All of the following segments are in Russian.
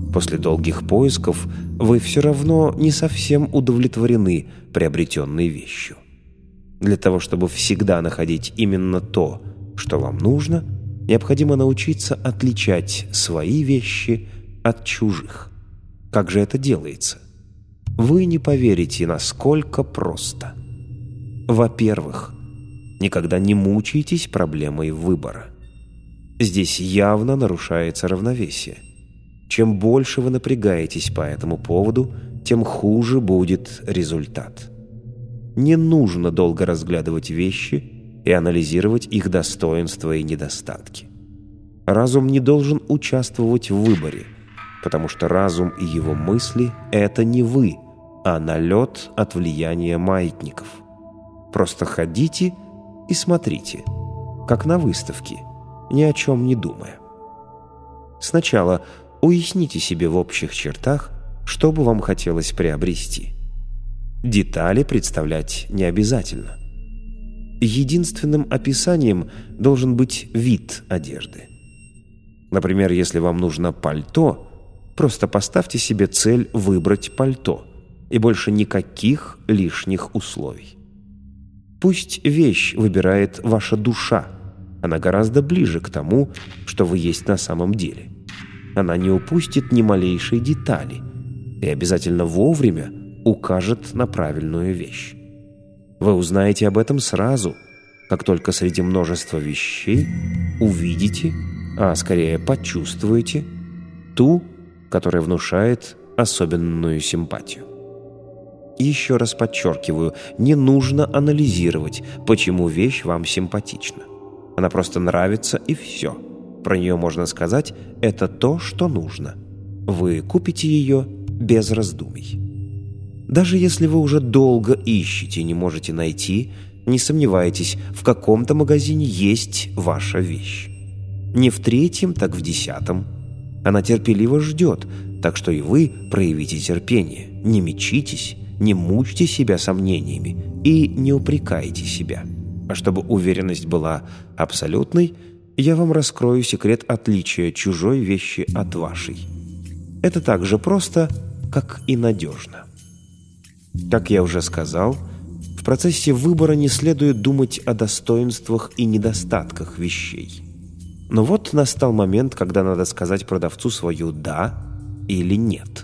После долгих поисков вы все равно не совсем удовлетворены приобретенной вещью. Для того, чтобы всегда находить именно то, что вам нужно, необходимо научиться отличать свои вещи от чужих. Как же это делается? Вы не поверите, насколько просто. Во-первых, никогда не мучайтесь проблемой выбора. Здесь явно нарушается равновесие. Чем больше вы напрягаетесь по этому поводу, тем хуже будет результат. Не нужно долго разглядывать вещи и анализировать их достоинства и недостатки. Разум не должен участвовать в выборе, потому что разум и его мысли – это не вы, а налет от влияния маятников. Просто ходите и смотрите, как на выставке, ни о чем не думая. Сначала уясните себе в общих чертах, что бы вам хотелось приобрести. Детали представлять не обязательно. Единственным описанием должен быть вид одежды. Например, если вам нужно пальто, просто поставьте себе цель выбрать пальто и больше никаких лишних условий. Пусть вещь выбирает ваша душа, она гораздо ближе к тому, что вы есть на самом деле. Она не упустит ни малейшей детали и обязательно вовремя укажет на правильную вещь. Вы узнаете об этом сразу, как только среди множества вещей увидите, а скорее почувствуете, ту, которая внушает особенную симпатию. Еще раз подчеркиваю, не нужно анализировать, почему вещь вам симпатична. Она просто нравится и все. Про нее можно сказать, это то, что нужно. Вы купите ее без раздумий. Даже если вы уже долго ищете и не можете найти, не сомневайтесь, в каком-то магазине есть ваша вещь. Не в 3-м, так в 10-м. Она терпеливо ждет, так что и вы проявите терпение. Не мечитесь, не мучьте себя сомнениями и не упрекайте себя. А чтобы уверенность была абсолютной, я вам раскрою секрет отличия чужой вещи от вашей. Это так же просто, как и надежно. Как я уже сказал, в процессе выбора не следует думать о достоинствах и недостатках вещей. Но вот настал момент, когда надо сказать продавцу свое «да» или «нет».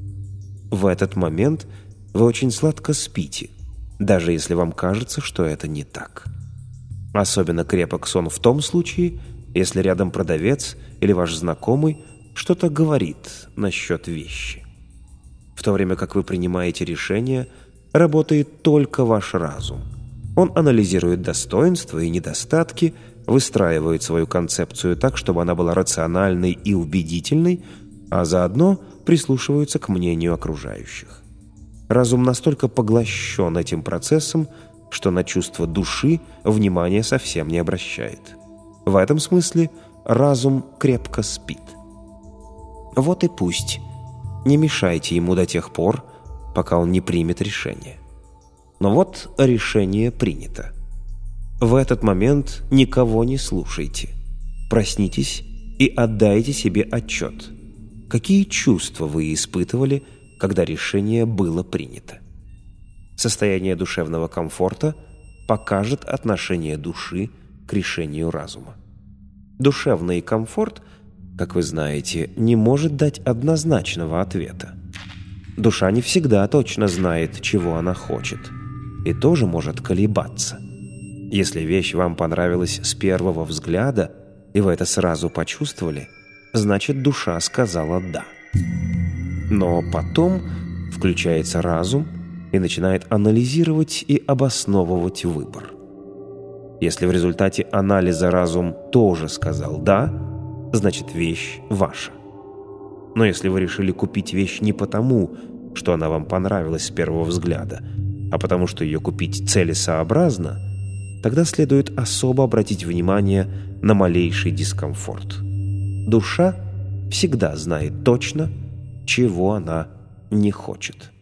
В этот момент вы очень сладко спите, даже если вам кажется, что это не так. Особенно крепок сон в том случае, если рядом продавец или ваш знакомый что-то говорит насчет вещи. В то время как вы принимаете решение, работает только ваш разум. Он анализирует достоинства и недостатки, выстраивает свою концепцию так, чтобы она была рациональной и убедительной, а заодно прислушивается к мнению окружающих. Разум настолько поглощен этим процессом, что на чувство души внимания совсем не обращает. В этом смысле разум крепко спит. Вот и пусть. Не мешайте ему до тех пор, пока он не примет решение. Но вот решение принято. В этот момент никого не слушайте. Проснитесь и отдайте себе отчет. Какие чувства вы испытывали, когда решение было принято? Состояние душевного комфорта покажет отношение души к решению разума. Душевный комфорт, как вы знаете, не может дать однозначного ответа. Душа не всегда точно знает, чего она хочет, и тоже может колебаться. Если вещь вам понравилась с первого взгляда, и вы это сразу почувствовали, значит, душа сказала «да». Но потом включается разум и начинает анализировать и обосновывать выбор. Если в результате анализа разум тоже сказал «да», значит, вещь ваша. Но если вы решили купить вещь не потому, что она вам понравилась с первого взгляда, а потому что ее купить целесообразно, тогда следует особо обратить внимание на малейший дискомфорт. Душа всегда знает точно, чего она не хочет.